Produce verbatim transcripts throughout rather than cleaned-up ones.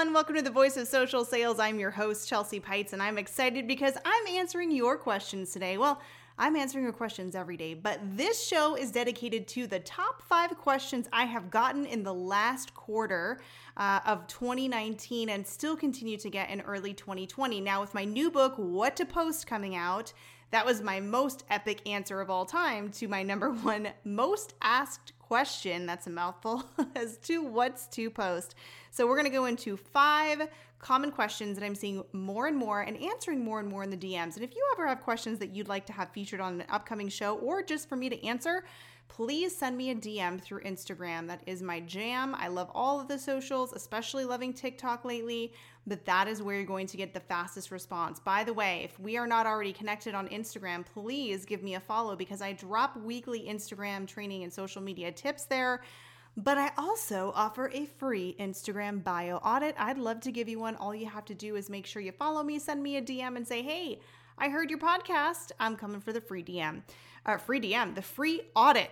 everyone. Welcome to the Voice of Social Sales. I'm your host, Chelsea Pites, and I'm excited because I'm answering your questions today. Well, I'm answering your questions every day, but this show is dedicated to the top five questions I have gotten in the last quarter uh, of twenty nineteen and still continue to get in early twenty twenty. Now, with my new book, What to Post, coming out, that was my most epic answer of all time to my number one most asked question, that's a mouthful, as to what's to post. So we're going to go into five common questions that I'm seeing more and more and answering more and more in the D Ms. And if you ever have questions that you'd like to have featured on an upcoming show or just for me to answer, please send me a D M through Instagram. That is my jam. I love all of the socials, especially loving TikTok lately, but that is where you're going to get the fastest response. By the way, if we are not already connected on Instagram, please give me a follow because I drop weekly Instagram training and social media tips there. But I also offer a free Instagram bio audit. I'd love to give you one. All you have to do is make sure you follow me, send me a D M and say, hey, I heard your podcast. I'm coming for the free D M. Uh, free D M, the free audit.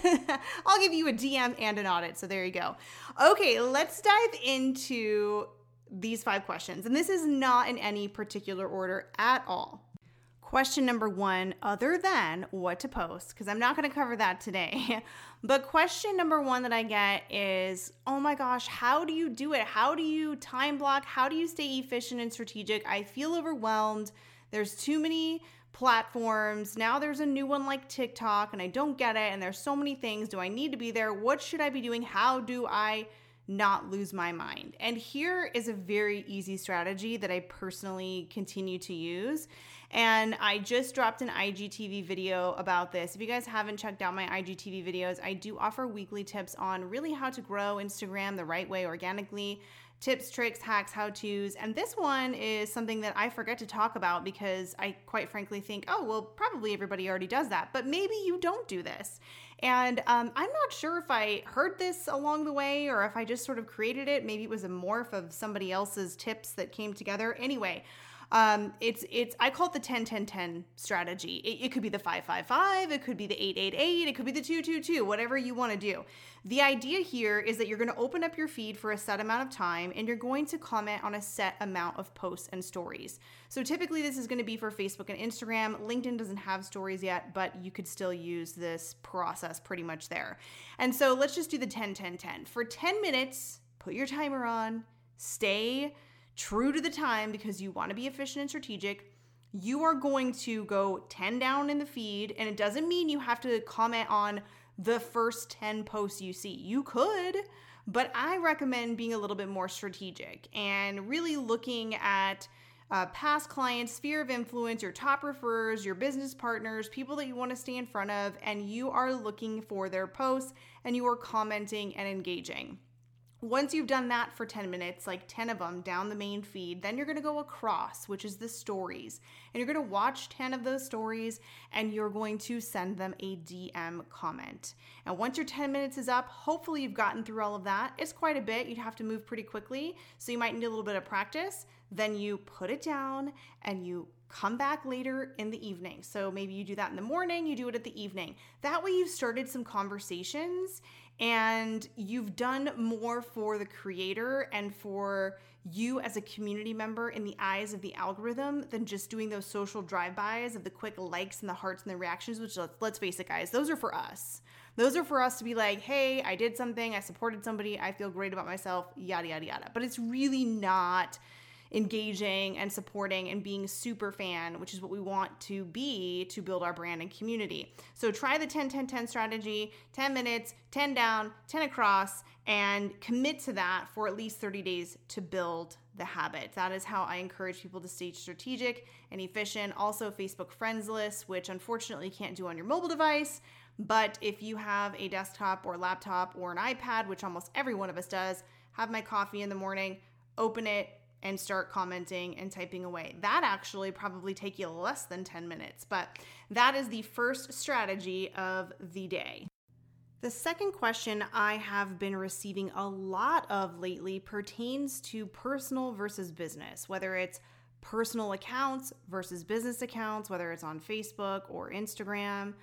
I'll give you a D M and an audit. So there you go. Okay, let's dive into these five questions. And this is not in any particular order at all. Question number one, other than what to post, because I'm not going to cover that today. But question number one that I get is, oh my gosh, how do you do it? How do you time block? How do you stay efficient and strategic? I feel overwhelmed. There's too many platforms. Now there's a new one like TikTok and I don't get it. And there's so many things. Do I need to be there? What should I be doing? How do I not lose my mind? And here is a very easy strategy that I personally continue to use. And I just dropped an I G T V video about this. If you guys haven't checked out my I G T V videos, I do offer weekly tips on really how to grow Instagram the right way organically. Tips, tricks, hacks, how-tos. And this one is something that I forget to talk about because I quite frankly think, oh, well, probably everybody already does that. But maybe you don't do this. And um, I'm not sure if I heard this along the way or if I just sort of created it. Maybe it was a morph of somebody else's tips that came together. Anyway, Um, it's, it's, I call it the ten ten ten strategy. It, it could be the five five five, it could be the eight eight eight, it could be the two two two, whatever you want to do. The idea here is that you're going to open up your feed for a set amount of time and you're going to comment on a set amount of posts and stories. So typically this is going to be for Facebook and Instagram. LinkedIn doesn't have stories yet, but you could still use this process pretty much there. And so let's just do the ten ten ten. For ten minutes, put your timer on, stay true to the time because you want to be efficient and strategic. You are going to go ten down in the feed, and it doesn't mean you have to comment on the first ten posts you see. You could, but I recommend being a little bit more strategic and really looking at uh, past clients, sphere of influence, your top referrers, your business partners, people that you want to stay in front of, and you are looking for their posts and you are commenting and engaging. Once you've done that for ten minutes, like ten of them down the main feed, then you're going to go across, which is the stories. And you're going to watch ten of those stories and you're going to send them a D M comment. And once your ten minutes is up, hopefully you've gotten through all of that. It's quite a bit. You'd have to move pretty quickly. So you might need a little bit of practice. Then you put it down and you come back later in the evening. So maybe you do that in the morning, you do it at the evening. That way you've started some conversations and you've done more for the creator and for you as a community member in the eyes of the algorithm than just doing those social drive-bys of the quick likes and the hearts and the reactions, which let's, let's face it, guys, those are for us. Those are for us to be like, hey, I did something, I supported somebody, I feel great about myself, yada, yada, yada. But it's really not engaging and supporting and being super fan, which is what we want to be to build our brand and community. So try the ten ten ten strategy, ten minutes, ten down, ten across, and commit to that for at least thirty days to build the habit. That is how I encourage people to stay strategic and efficient. Also, Facebook friends list, which unfortunately you can't do on your mobile device. But if you have a desktop or laptop or an iPad, which almost every one of us does, have my coffee in the morning, open it, and start commenting and typing away. That actually probably take you less than ten minutes, but that is the first strategy of the day. The second question I have been receiving a lot of lately pertains to personal versus business, whether it's personal accounts versus business accounts, whether it's on Facebook or Instagram,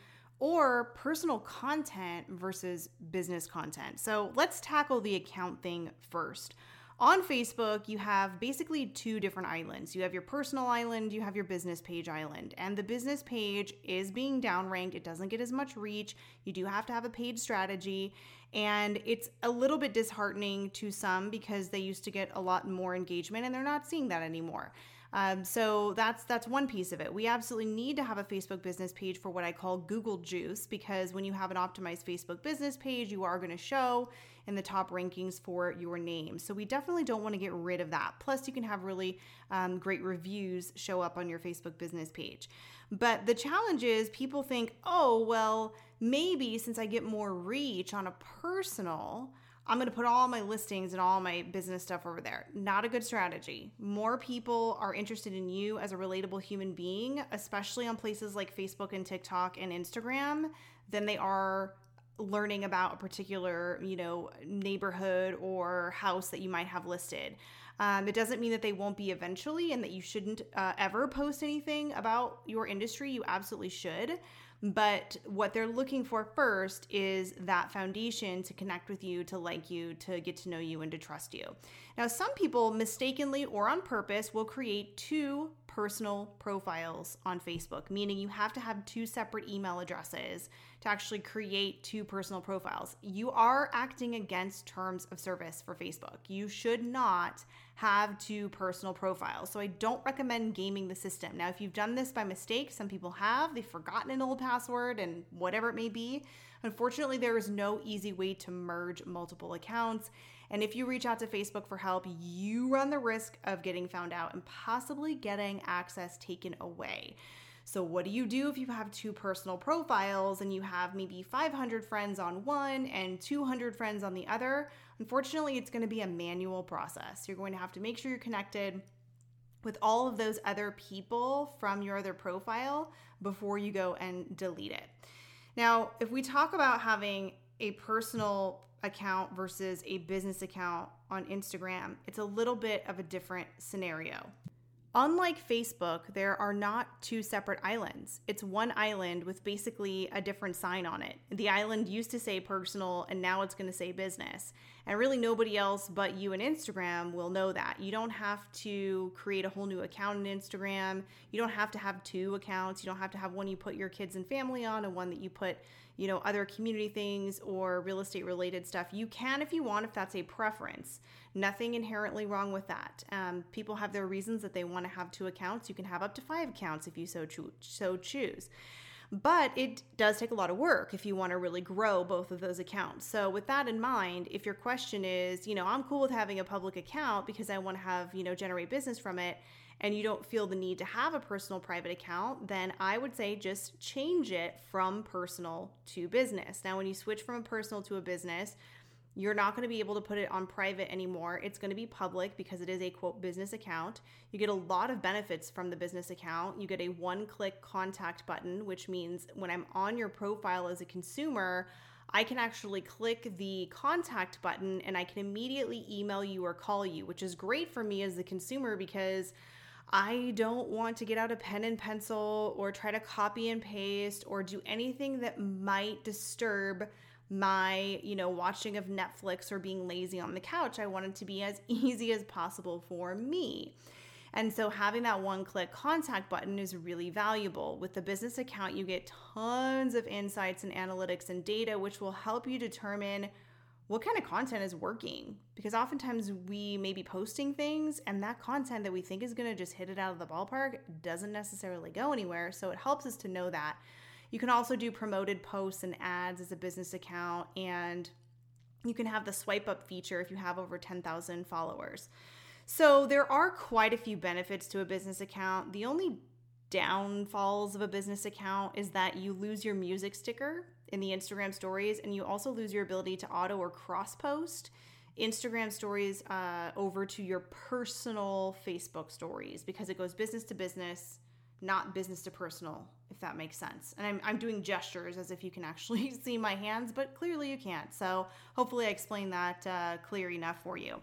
or personal content versus business content. So let's tackle the account thing first. On Facebook, you have basically two different islands. You have your personal island, you have your business page island. And the business page is being downranked. It doesn't get as much reach. You do have to have a paid strategy. And it's a little bit disheartening to some because they used to get a lot more engagement and they're not seeing that anymore. Um, so that's that's one piece of it. We absolutely need to have a Facebook business page for what I call Google Juice, because when you have an optimized Facebook business page, you are going to show in the top rankings for your name. So we definitely don't want to get rid of that. Plus, you can have really um, great reviews show up on your Facebook business page. But the challenge is people think, oh, well, maybe since I get more reach on a personal, I'm going to put all my listings and all my business stuff over there. Not a good strategy. More people are interested in you as a relatable human being, especially on places like Facebook and TikTok and Instagram, than they are learning about a particular, you know, neighborhood or house that you might have listed. Um, it doesn't mean that they won't be eventually and that you shouldn't uh, ever post anything about your industry. You absolutely should. But what they're looking for first is that foundation to connect with you, to like you, to get to know you, and to trust you. Now, some people mistakenly or on purpose will create two personal profiles on Facebook, meaning you have to have two separate email addresses to actually create two personal profiles. You are acting against terms of service for Facebook. You should not have two personal profiles. So I don't recommend gaming the system. Now, if you've done this by mistake, some people have, they've forgotten an old password and whatever it may be. Unfortunately, there is no easy way to merge multiple accounts. And if you reach out to Facebook for help, you run the risk of getting found out and possibly getting access taken away. So what do you do if you have two personal profiles and you have maybe five hundred friends on one and two hundred friends on the other? Unfortunately, it's going to be a manual process. You're going to have to make sure you're connected with all of those other people from your other profile before you go and delete it. Now, if we talk about having a personal account versus a business account on Instagram, it's a little bit of a different scenario. Unlike Facebook, there are not two separate islands. It's one island with basically a different sign on it. The island used to say personal and now it's going to say business. And really nobody else but you and Instagram will know that. You don't have to create a whole new account in Instagram. You don't have to have two accounts. You don't have to have one you put your kids and family on and one that you put, you know, other community things or real estate related stuff. You can if you want, if that's a preference. Nothing inherently wrong with that. Um, people have their reasons that they want to have two accounts. You can have up to five accounts if you so, cho- so choose. But it does take a lot of work if you want to really grow both of those accounts. So with that in mind, if your question is, you know, I'm cool with having a public account because I want to have, you know, generate business from it, and you don't feel the need to have a personal private account, then I would say just change it from personal to business. Now, when you switch from a personal to a business, you're not going to be able to put it on private anymore. It's going to be public because it is a, quote, business account. You get a lot of benefits from the business account. You get a one-click contact button, which means when I'm on your profile as a consumer, I can actually click the contact button and I can immediately email you or call you, which is great for me as the consumer because I don't want to get out a pen and pencil or try to copy and paste or do anything that might disturb my, you know, watching of Netflix or being lazy on the couch. I want it to be as easy as possible for me. And so having that one-click contact button is really valuable. With the business account, you get tons of insights and analytics and data, which will help you determine what kind of content is working. Because oftentimes we may be posting things and that content that we think is going to just hit it out of the ballpark doesn't necessarily go anywhere. So it helps us to know that. You can also do promoted posts and ads as a business account, and you can have the swipe up feature if you have over ten thousand followers. So there are quite a few benefits to a business account. The only downfalls of a business account is that you lose your music sticker in the Instagram stories, and you also lose your ability to auto or cross post Instagram stories uh, over to your personal Facebook stories because it goes business to business, not business to personal, if that makes sense. And I'm, I'm doing gestures as if you can actually see my hands, but clearly you can't. So hopefully I explained that uh, clear enough for you.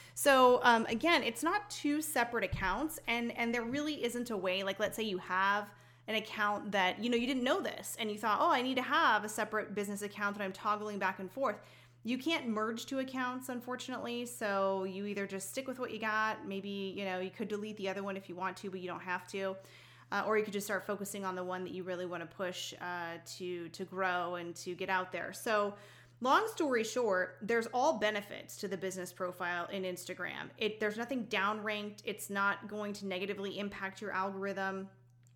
So um, again, it's not two separate accounts, and, and there really isn't a way, like let's say you have an account that, you know, you didn't know this and you thought, oh, I need to have a separate business account that I'm toggling back and forth. You can't merge two accounts, unfortunately, so you either just stick with what you got. Maybe, you know, you could delete the other one if you want to, but you don't have to. Uh, or you could just start focusing on the one that you really want to push uh, to, to grow and to get out there. So long story short, there's all benefits to the business profile in Instagram. It, there's nothing downranked. It's not going to negatively impact your algorithm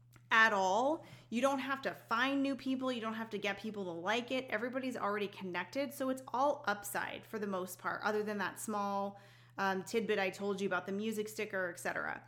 at all. You don't have to find new people. You don't have to get people to like it. Everybody's already connected. So it's all upside for the most part, other than that small um, tidbit I told you about the music sticker, et cetera.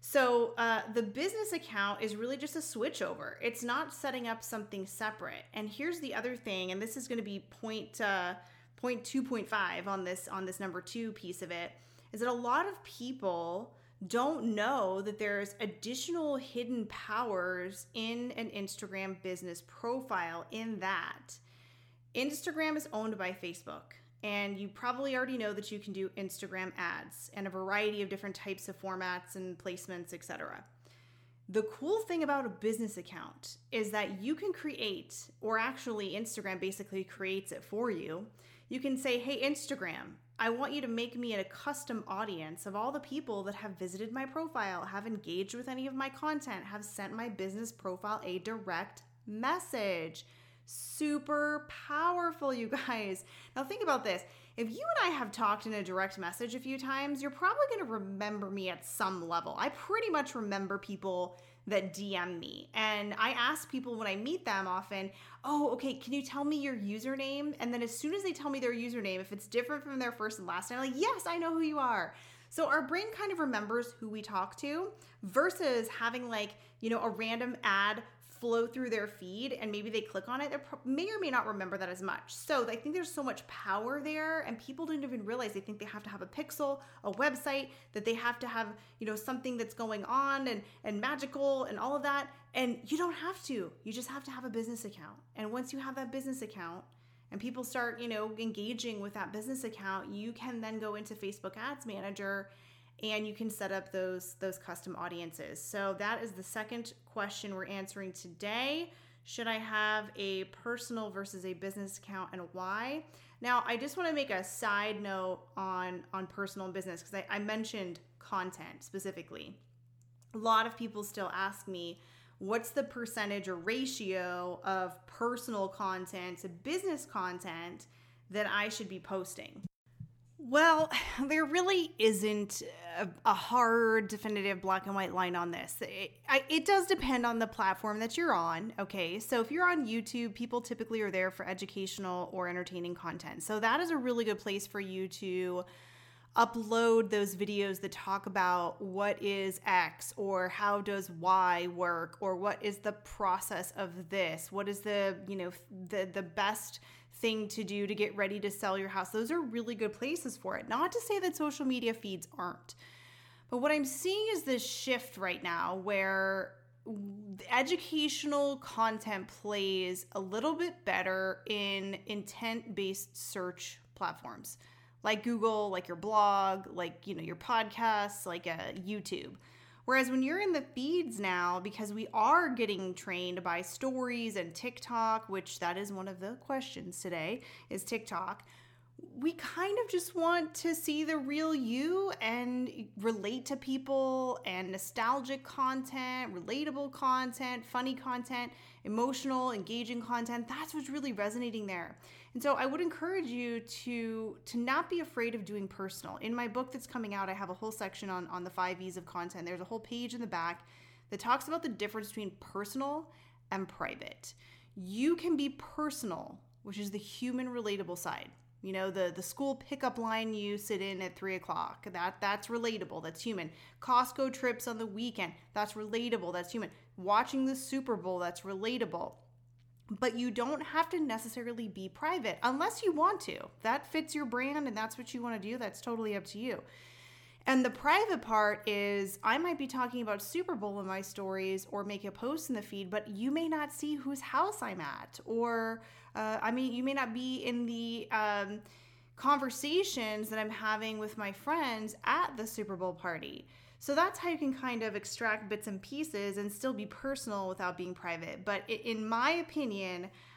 So uh, the business account is really just a switch over. It's not setting up something separate. And here's the other thing, and this is going to be point, uh, point two point five on this, on this number two piece of it, is that a lot of people don't know that there's additional hidden powers in an Instagram business profile. In that Instagram is owned by Facebook, and you probably already know that you can do Instagram ads and a variety of different types of formats and placements, et cetera. The cool thing about a business account is that you can create, or actually Instagram basically creates it for you. You can say, hey, Instagram, I want you to make me a custom audience of all the people that have visited my profile, have engaged with any of my content, have sent my business profile a direct message. Super powerful, you guys. Now think about this. If you and I have talked in a direct message a few times, you're probably going to remember me at some level. I pretty much remember people that D M me. And I ask people when I meet them often, oh, okay, can you tell me your username? And then as soon as they tell me their username, if it's different from their first and last name, I'm like, yes, I know who you are. So our brain kind of remembers who we talk to versus having like, you know, a random ad flow through their feed and maybe they click on it. They may or may not remember that as much. So I think there's so much power there, and people don't even realize they think they have to have a pixel, a website, that they have to have, you know, something that's going on and, and magical and all of that. And you don't have to. You just have to have a business account. And once you have that business account and people start, you know, engaging with that business account, you can then go into Facebook Ads Manager and you can set up those, those custom audiences. So that is the second question we're answering today. Should I have a personal versus a business account, and why? Now, I just want to make a side note on, on personal and business, because I, I mentioned content specifically. A lot of people still ask me, what's the percentage or ratio of personal content to business content that I should be posting? Well, there really isn't a, a hard, definitive black and white line on this. It, I, it does depend on the platform that you're on, okay? So if you're on YouTube, people typically are there for educational or entertaining content. So that is a really good place for you to upload those videos that talk about what is X or how does Y work, or what is the process of this, what is the, you know, the the best thing to do to get ready to sell your house. Those are really good places for it. Not to say that social media feeds aren't. But what I'm seeing is this shift right now where educational content plays a little bit better in intent-based search platforms like Google, like your blog, like, you know, your podcasts, like a YouTube. Whereas when you're in the feeds now, because we are getting trained by stories and TikTok, which that is one of the questions today, is TikTok, we kind of just want to see the real you and relate to people, and nostalgic content, relatable content, funny content, emotional, engaging content. That's what's really resonating there. And so I would encourage you to, to not be afraid of doing personal. In my book that's coming out, I have a whole section on, on the five E's of content. There's a whole page in the back that talks about the difference between personal and private. You can be personal, which is the human relatable side. You know, the, the school pickup line you sit in at three o'clock, that, that's relatable, that's human. Costco trips on the weekend, that's relatable, that's human. Watching the Super Bowl, that's relatable. But you don't have to necessarily be private unless you want to. That fits your brand and that's what you want to do. That's totally up to you. And the private part is I might be talking about Super Bowl in my stories or make a post in the feed, but you may not see whose house I'm at. Or, uh, I mean, you may not be in the um, conversations that I'm having with my friends at the Super Bowl party. So that's how you can kind of extract bits and pieces and still be personal without being private. But in my opinion,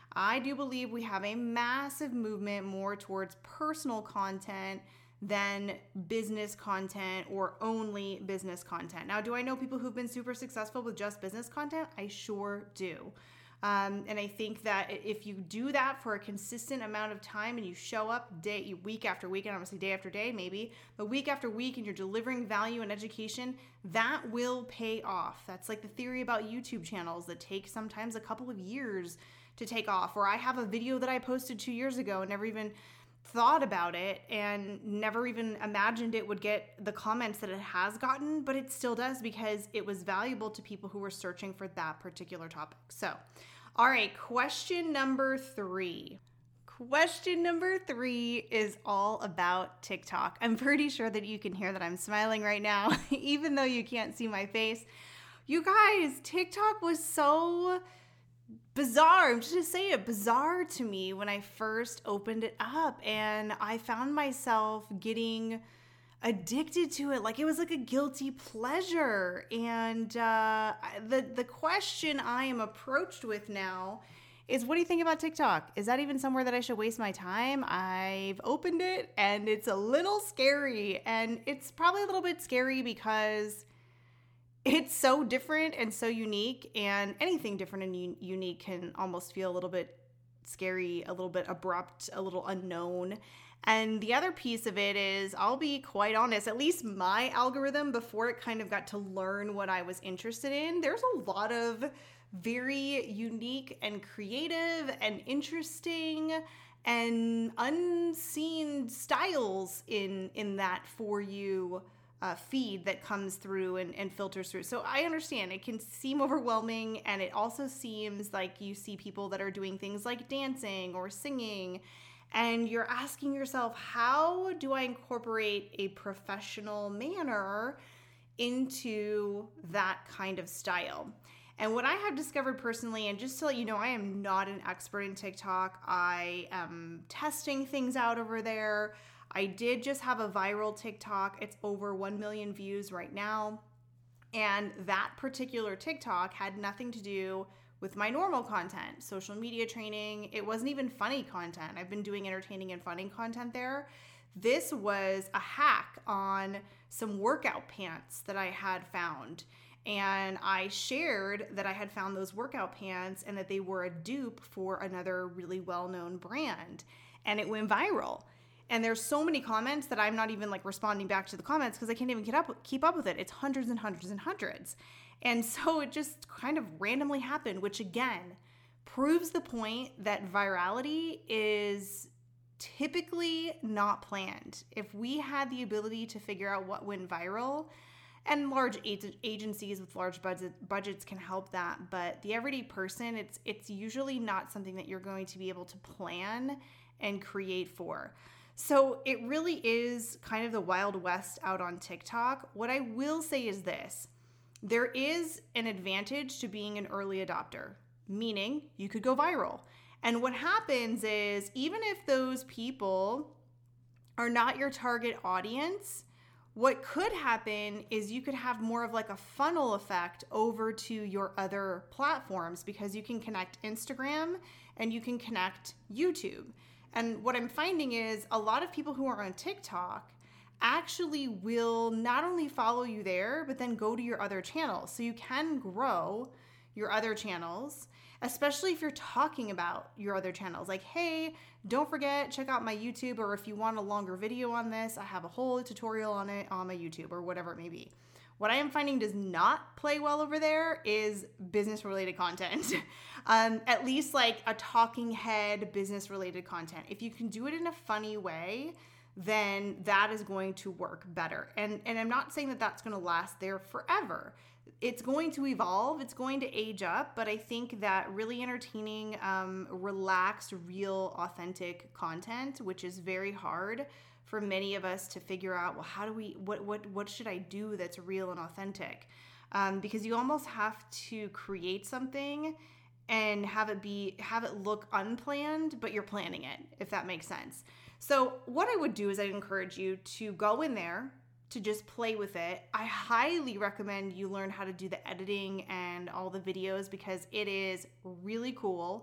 I do believe we have a massive movement more towards personal content than business content or only business content. Now, do I know people who've been super successful with just business content? I sure do. Um, and I think that if you do that for a consistent amount of time and you show up day, week after week, and obviously day after day maybe, but week after week, and you're delivering value and education, that will pay off. That's like the theory about YouTube channels that take sometimes a couple of years to take off. Or I have a video that I posted two years ago and never even thought about it and never even imagined it would get the comments that it has gotten, but it still does because it was valuable to people who were searching for that particular topic. So, all right, question number three. Question number three is all about TikTok. I'm pretty sure that you can hear that I'm smiling right now, even though you can't see my face. You guys, TikTok was so bizarre. I'm just gonna say it, bizarre to me when I first opened it up, and I found myself getting addicted to it. Like it was like a guilty pleasure. And uh, the the question I am approached with now is, what do you think about TikTok? Is that even somewhere that I should waste my time? I've opened it and it's a little scary, and it's probably a little bit scary because it's so different and so unique, and anything different and un- unique can almost feel a little bit scary, a little bit abrupt, a little unknown. And the other piece of it is, I'll be quite honest, at least my algorithm, before it kind of got to learn what I was interested in, there's a lot of very unique and creative and interesting and unseen styles in, in that For You Uh, feed that comes through and, and filters through. So I understand it can seem overwhelming, and it also seems like you see people that are doing things like dancing or singing, and you're asking yourself, how do I incorporate a professional manner into that kind of style? And what I have discovered personally, and just to let you know, I am not an expert in TikTok. I am testing things out over there. I did just have a viral TikTok. It's over one million views right now. And that particular TikTok had nothing to do with my normal content, social media training. It wasn't even funny content. I've been doing entertaining and funny content there. This was a hack on some workout pants that I had found. And I shared that I had found those workout pants and that they were a dupe for another really well-known brand. And it went viral. And there's so many comments that I'm not even like responding back to the comments because I can't even keep up, keep up with it. It's hundreds and hundreds and hundreds. And so it just kind of randomly happened, which again proves the point that virality is typically not planned. If we had the ability to figure out what went viral, and large agencies with large budget, budgets can help that, but the everyday person, it's it's usually not something that you're going to be able to plan and create for. So it really is kind of the Wild West out on TikTok. What I will say is this: there is an advantage to being an early adopter, meaning you could go viral. And what happens is, even if those people are not your target audience, what could happen is you could have more of like a funnel effect over to your other platforms, because you can connect Instagram and you can connect YouTube. And what I'm finding is a lot of people who are on TikTok actually will not only follow you there, but then go to your other channels. So you can grow your other channels, especially if you're talking about your other channels. Like, hey, don't forget, check out my YouTube, or if you want a longer video on this, I have a whole tutorial on it on my YouTube, or whatever it may be. What I am finding does not play well over there is business-related content. um, at least like a talking head business-related content. If you can do it in a funny way, then that is going to work better. And, and I'm not saying that that's going to last there forever. It's going to evolve. It's going to age up. But I think that really entertaining, um, relaxed, real, authentic content, which is very hard for many of us to figure out, well, how do we, what, what, what should I do that's real and authentic? Um, because you almost have to create something and have it be, have it look unplanned, but you're planning it, if that makes sense. So what I would do is I'd encourage you to go in there, to just play with it. I highly recommend you learn how to do the editing and all the videos, because it is really cool.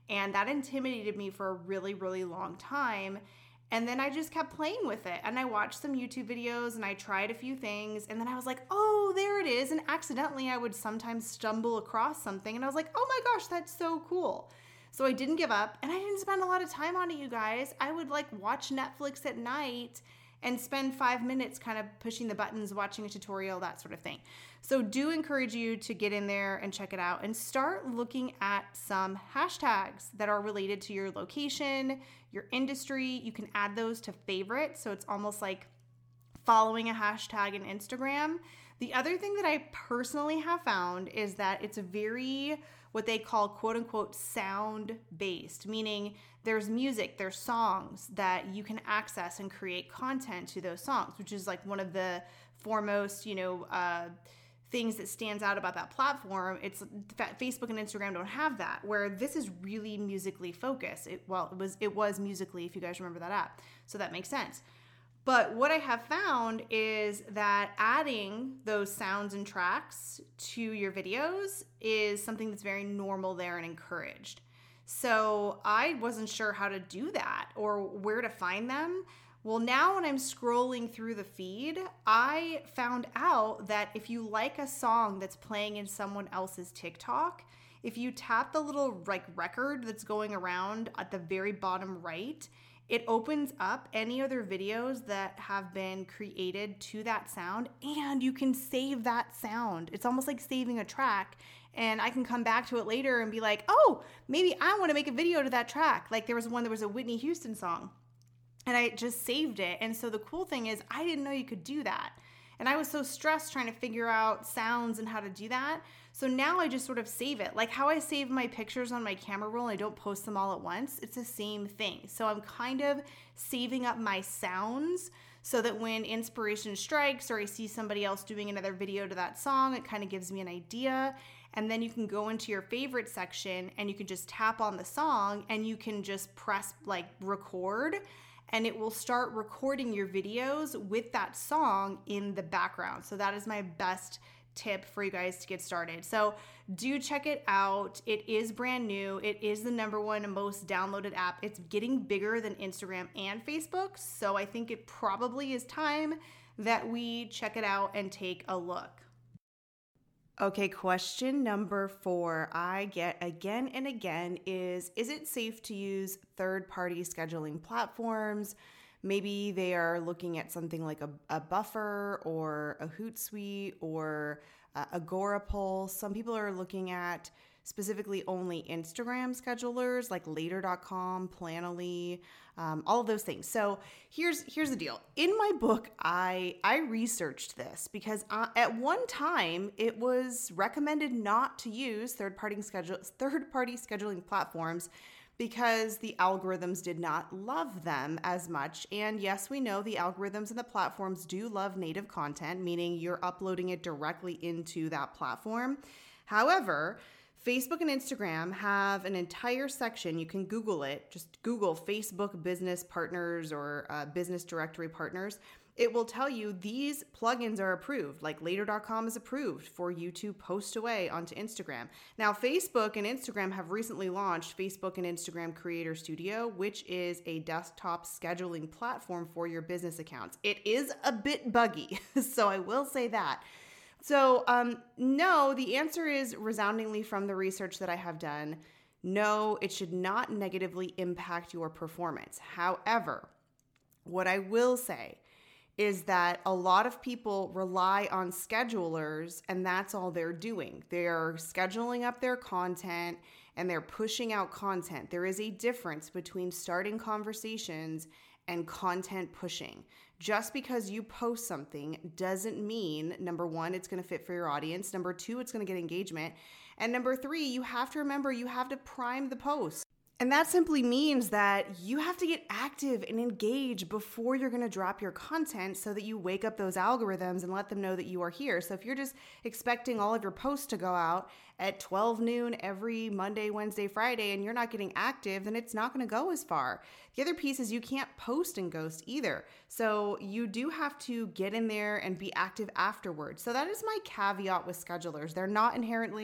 And that intimidated me for a really, really long time. And then I just kept playing with it. And I watched some YouTube videos and I tried a few things. And then I was like, oh, there it is. And accidentally, I would sometimes stumble across something. And I was like, oh my gosh, that's so cool. So I didn't give up. And I didn't spend a lot of time on it, you guys. I would like watch Netflix at night and spend five minutes kind of pushing the buttons, watching a tutorial, that sort of thing. So do encourage you to get in there and check it out and start looking at some hashtags that are related to your location, your industry. You can add those to favorites. So it's almost like following a hashtag in Instagram. The other thing that I personally have found is that it's a very, what they call quote unquote sound based, meaning there's music, there's songs that you can access and create content to those songs, which is like one of the foremost, you know, uh, things that stands out about that platform. It's Facebook and Instagram don't have that, where this is really musically focused. It, well, it was, it was Musical.ly, if you guys remember that app. So that makes sense. But what I have found is that adding those sounds and tracks to your videos is something that's very normal there and encouraged. So I wasn't sure how to do that or where to find them. Well, now when I'm scrolling through the feed, I found out that if you like a song that's playing in someone else's TikTok, if you tap the little like record that's going around at the very bottom right, it opens up any other videos that have been created to that sound, and you can save that sound. It's almost like saving a track, and I can come back to it later and be like, oh, maybe I want to make a video to that track. Like there was one, there was a Whitney Houston song, and I just saved it. And so the cool thing is I didn't know you could do that. And I was so stressed trying to figure out sounds and how to do that. So now I just sort of save it. Like how I save my pictures on my camera roll and I don't post them all at once. It's the same thing. So I'm kind of saving up my sounds so that when inspiration strikes or I see somebody else doing another video to that song, it kind of gives me an idea. And then you can go into your favorite section and you can just tap on the song and you can just press like record, and it will start recording your videos with that song in the background. So that is my best tip for you guys to get started. So do check it out. It is brand new. It is the number one most downloaded app. It's getting bigger than Instagram and Facebook. So I think it probably is time that we check it out and take a look. Okay, question number four I get again and again is, is it safe to use third-party scheduling platforms? Maybe they are looking at something like a, a Buffer or a Hootsuite or uh, Agorapulse. Some people are looking at specifically only Instagram schedulers like later dot com, Planoly, um, all of those things. So here's here's the deal. In my book, I I researched this because uh, at one time it was recommended not to use third-party schedule third-party scheduling platforms because the algorithms did not love them as much. And yes, we know the algorithms and the platforms do love native content, meaning you're uploading it directly into that platform. However, Facebook and Instagram have an entire section. You can Google it. Just Google Facebook business partners or uh, business directory partners. It will tell you these plugins are approved, like later dot com is approved for you to post away onto Instagram. Now, Facebook and Instagram have recently launched Facebook and Instagram Creator Studio, which is a desktop scheduling platform for your business accounts. It is a bit buggy, so I will say that. So um, no, the answer is resoundingly from the research that I have done. No, it should not negatively impact your performance. However, what I will say is that a lot of people rely on schedulers and that's all they're doing. They're scheduling up their content and they're pushing out content. There is a difference between starting conversations and content pushing. Just because you post something doesn't mean, number one, it's going to fit for your audience. Number two, it's going to get engagement. And number three, you have to remember you have to prime the post. And that simply means that you have to get active and engage before you're going to drop your content so that you wake up those algorithms and let them know that you are here. So if you're just expecting all of your posts to go out at twelve noon every Monday, Wednesday, Friday, and you're not getting active, then it's not going to go as far. The other piece is you can't post and ghost either. So you do have to get in there and be active afterwards. So that is my caveat with schedulers. They're not inherently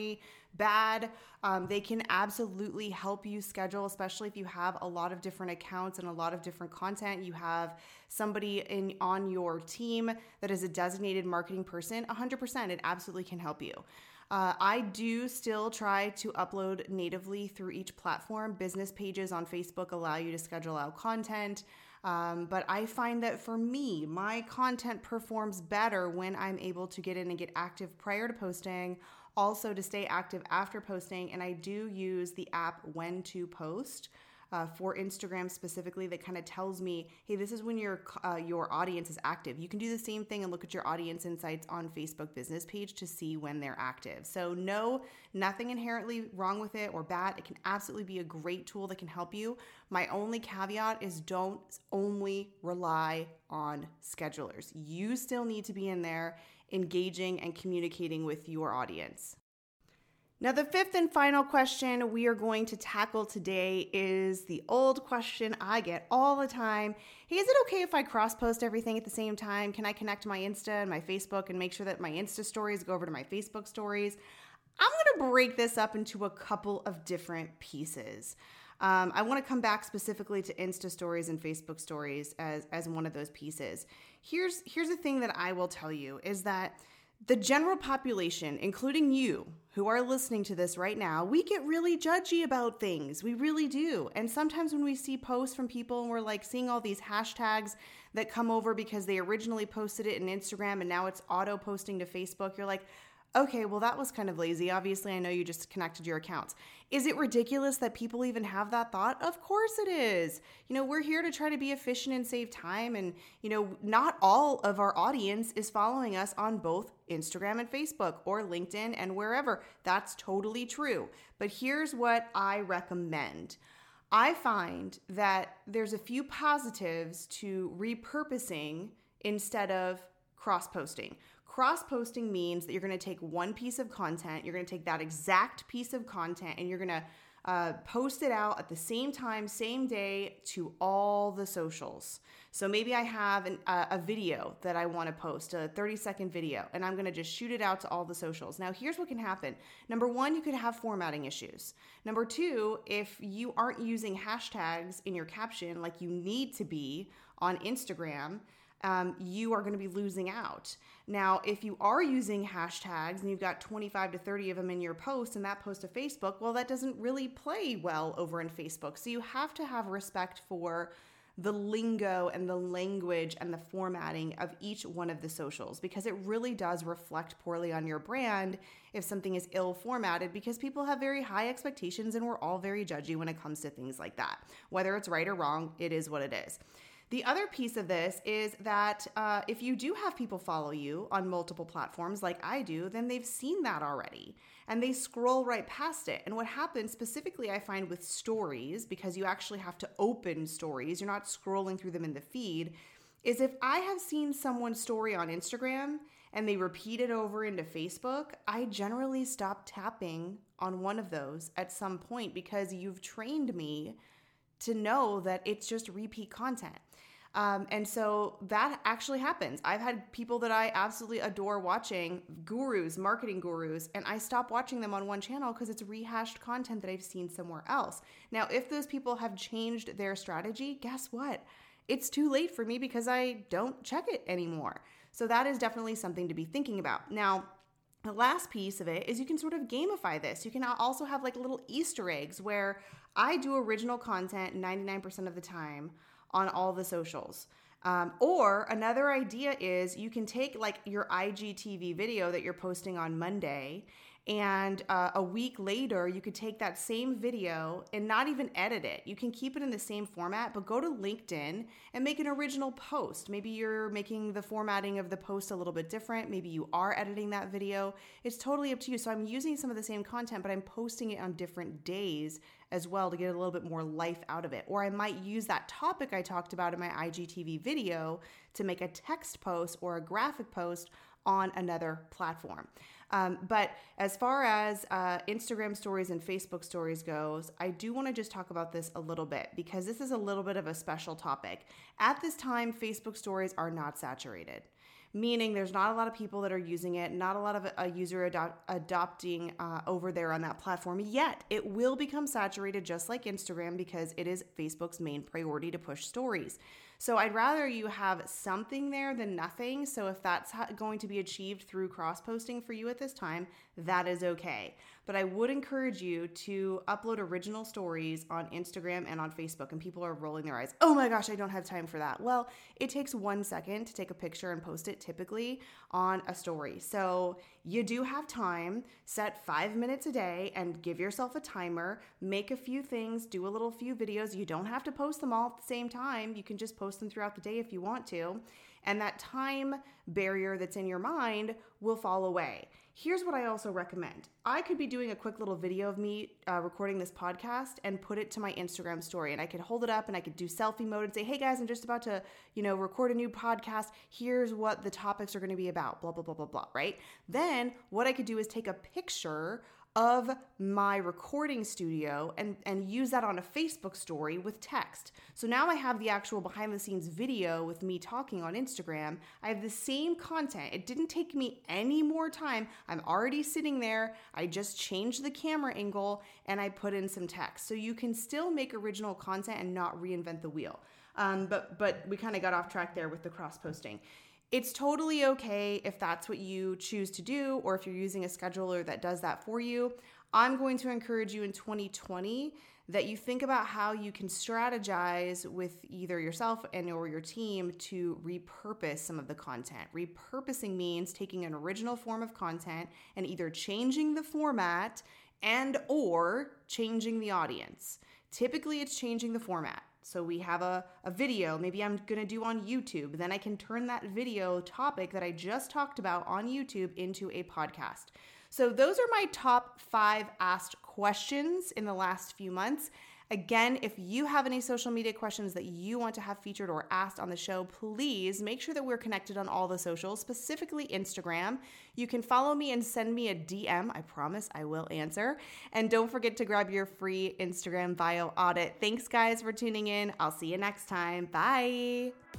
bad. Um, they can absolutely help you schedule, especially if you have a lot of different accounts and a lot of different content. You have somebody in on your team that is a designated marketing person, one hundred percent, it absolutely can help you. Uh, I do still try to upload natively through each platform. Business pages on Facebook allow you to schedule out content. Um, but I find that for me, my content performs better when I'm able to get in and get active prior to posting, also to stay active after posting. And I do use the app When to Post uh, for Instagram specifically that kind of tells me, hey, this is when your uh, your audience is active. You can do the same thing and look at your audience insights on Facebook business page to see when they're active. So no, nothing inherently wrong with it or bad. It can absolutely be a great tool that can help you. My only caveat is don't only rely on schedulers. You still need to be in there engaging and communicating with your audience. Now, the fifth and final question we are going to tackle today is the old question I get all the time. Hey, is it okay if I cross-post everything at the same time? Can I connect my Insta and my Facebook and make sure that my Insta stories go over to my Facebook stories? I'm going to break this up into a couple of different pieces. Um, I want to come back specifically to Insta stories and Facebook stories as, as one of those pieces. Here's, here's the thing that I will tell you is that the general population, including you who are listening to this right now, we get really judgy about things. We really do. And sometimes when we see posts from people and we're like seeing all these hashtags that come over because they originally posted it in Instagram and now it's auto posting to Facebook, you're like, okay, well, that was kind of lazy. Obviously, I know you just connected your accounts. Is it ridiculous that people even have that thought? Of course it is. You know, we're here to try to be efficient and save time. And, you know, not all of our audience is following us on both Instagram and Facebook or LinkedIn and wherever. That's totally true. But here's what I recommend. I find that there's a few positives to repurposing instead of cross-posting. Cross-posting means that you're going to take one piece of content, you're going to take that exact piece of content, and you're going to uh, post it out at the same time, same day to all the socials. So maybe I have an, uh, a video that I want to post, a thirty second video, and I'm going to just shoot it out to all the socials. Now, here's what can happen. Number one, you could have formatting issues. Number two, if you aren't using hashtags in your caption like you need to be on Instagram, Um, you are going to be losing out. Now, if you are using hashtags and you've got twenty-five to thirty of them in your post and that post to Facebook, well, that doesn't really play well over in Facebook. So you have to have respect for the lingo and the language and the formatting of each one of the socials, because it really does reflect poorly on your brand if something is ill formatted, because people have very high expectations and we're all very judgy when it comes to things like that. Whether it's right or wrong, it is what it is. The other piece of this is that uh, if you do have people follow you on multiple platforms like I do, then they've seen that already and they scroll right past it. And what happens specifically, I find with stories, because you actually have to open stories, you're not scrolling through them in the feed, is if I have seen someone's story on Instagram and they repeat it over into Facebook, I generally stop tapping on one of those at some point because you've trained me to know that it's just repeat content. Um, and so that actually happens. I've had people that I absolutely adore watching, gurus, marketing gurus, and I stop watching them on one channel because it's rehashed content that I've seen somewhere else. Now, if those people have changed their strategy, guess what? It's too late for me because I don't check it anymore. So that is definitely something to be thinking about. Now, the last piece of it is you can sort of gamify this. You can also have like little Easter eggs where I do original content ninety-nine percent of the time on all the socials. Um, or another idea is you can take like your I G T V video that you're posting on Monday, and uh, a week later you could take that same video and not even edit it. You can keep it in the same format, but go to LinkedIn and make an original post. Maybe you're making the formatting of the post a little bit different. Maybe you are editing that video. It's totally up to you. So I'm using some of the same content, but I'm posting it on different days as well to get a little bit more life out of it. Or I might use that topic I talked about in my I G T V video to make a text post or a graphic post on another platform. Um, but as far as uh, Instagram stories and Facebook stories goes, I do want to just talk about this a little bit because this is a little bit of a special topic. At this time, Facebook stories are not saturated, meaning there's not a lot of people that are using it, not a lot of a user adopt, adopting uh, over there on that platform yet. It will become saturated just like Instagram because it is Facebook's main priority to push stories. So I'd rather you have something there than nothing. So if that's going to be achieved through cross-posting for you at this time, that is okay. But I would encourage you to upload original stories on Instagram and on Facebook, and people are rolling their eyes. Oh my gosh, I don't have time for that. Well, it takes one second to take a picture and post it typically on a story. So you do have time. Set five minutes a day and give yourself a timer. Make a few things, do a little few videos. You don't have to post them all at the same time. You can just post them throughout the day if you want to. And that time barrier that's in your mind will fall away. Here's what I also recommend. I could be doing a quick little video of me uh, recording this podcast and put it to my Instagram story. And I could hold it up and I could do selfie mode and say, hey guys, I'm just about to, you know, record a new podcast. Here's what the topics are going to be about, blah, blah, blah, blah, blah, right? Then what I could do is take a picture of my recording studio and, and use that on a Facebook story with text. So now I have the actual behind the scenes video with me talking on Instagram. I have the same content. It didn't take me any more time. I'm already sitting there. I just changed the camera angle and I put in some text. So you can still make original content and not reinvent the wheel. Um, but, but we kind of got off track there with the cross posting. It's totally okay if that's what you choose to do, or if you're using a scheduler that does that for you. I'm going to encourage you in twenty twenty that you think about how you can strategize with either yourself and or your team to repurpose some of the content. Repurposing means taking an original form of content and either changing the format and or changing the audience. Typically, it's changing the format. So we have a, a video, maybe I'm going to do on YouTube. Then I can turn that video topic that I just talked about on YouTube into a podcast. So those are my top five asked questions in the last few months. Again, if you have any social media questions that you want to have featured or asked on the show, please make sure that we're connected on all the socials, specifically Instagram. You can follow me and send me a D M. I promise I will answer. And don't forget to grab your free Instagram bio audit. Thanks, guys, for tuning in. I'll see you next time. Bye.